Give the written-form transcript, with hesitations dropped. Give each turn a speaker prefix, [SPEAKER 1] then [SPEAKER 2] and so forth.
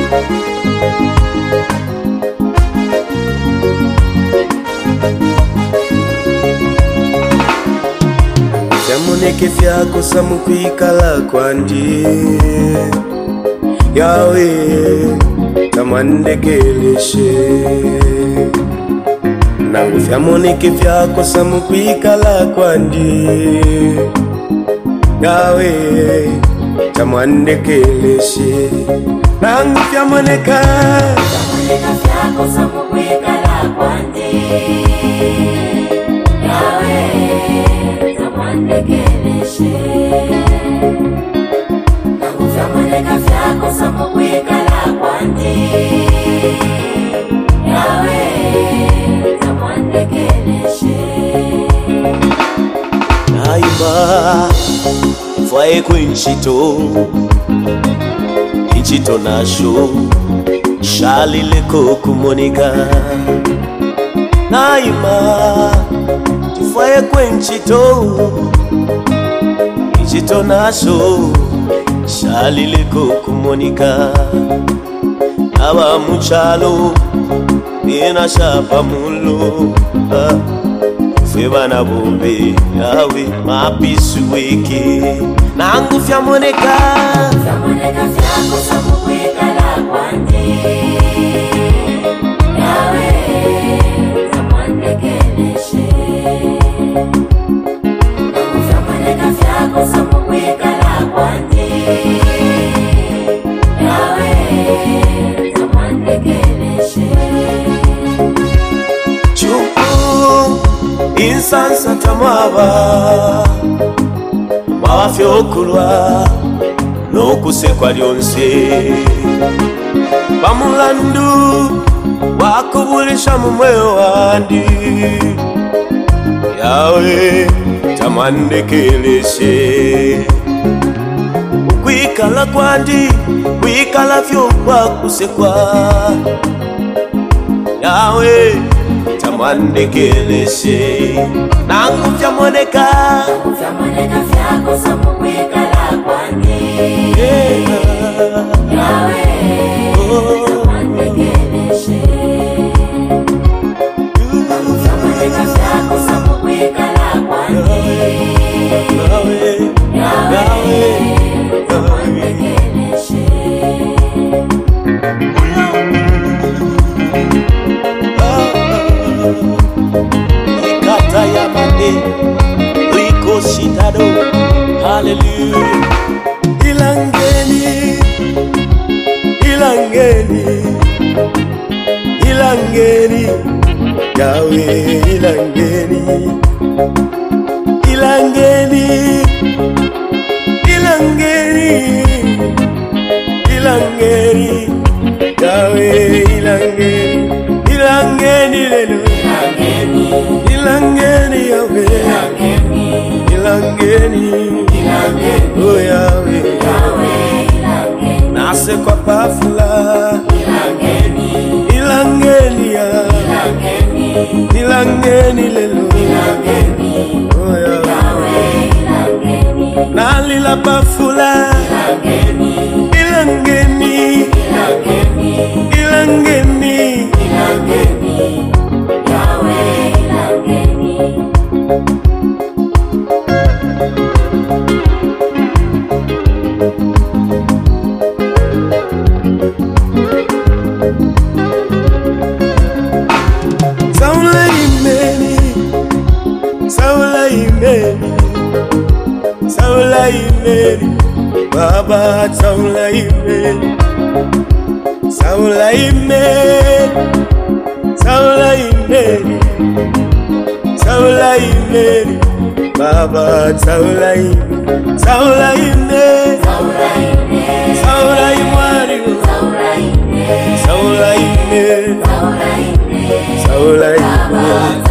[SPEAKER 1] Vyamoneke vyako samukwikala kwandi yawe tamandekeleshe nangu vyamoneke vyako samukwikala kwandi yawe tamandekeleshe nangu vyamoneka
[SPEAKER 2] vyako samukwikala kwandi yawe tamandekeleshe nangu vyamoneka vyako samukwikala kwandi yawe tamandekeleshe
[SPEAKER 1] naima mvae kwenchito inchito nasho shalileko kumonika naima tufaye kwenchito inchito nasho shalileko kumonika aba muchalo ina shapa mulo febana bombe yawe mapisu weke nangu vyamoneka
[SPEAKER 2] vyako samukwikala kwandi yawe tamandekeleshe nangu vyamoneka vyako samukwikala kwandi yawe tamandekeleshe
[SPEAKER 1] chupu insansa tamaba mafyokulwa nokusekwa lyonse bamulandu wakubulisha mumweyo wandi yawe tamandekeleshe ukwikala kwandi kwikala vyokwa kusekwa yawe tamandekeleshe nangu vyamoneka
[SPEAKER 2] vyako samukwikala kwandi yawe tamandekeleshe nangu vyamoneka vyako samukwikala kwandi yawe tamandekeleshe
[SPEAKER 1] ikata ya mande liko shitado hallelujah ilangeni ilangeni ilangeni yawe ilangeni ilangeni ilangeni ilangeni yawe ilangeni ilangeni lelo ilangeni yawe ilangeni oh yawe nase kwa pafula ilangeni ya ilangeni lelo oh yawe nalila pafula ilangeni ilangeni
[SPEAKER 2] yawe ilangeni
[SPEAKER 1] Saula imeni Baba Saula imeni Saula imeni Saula imeni Saula imeni Baba Saula imeni Saula imeni Saula imani Saula imeni Saula imeni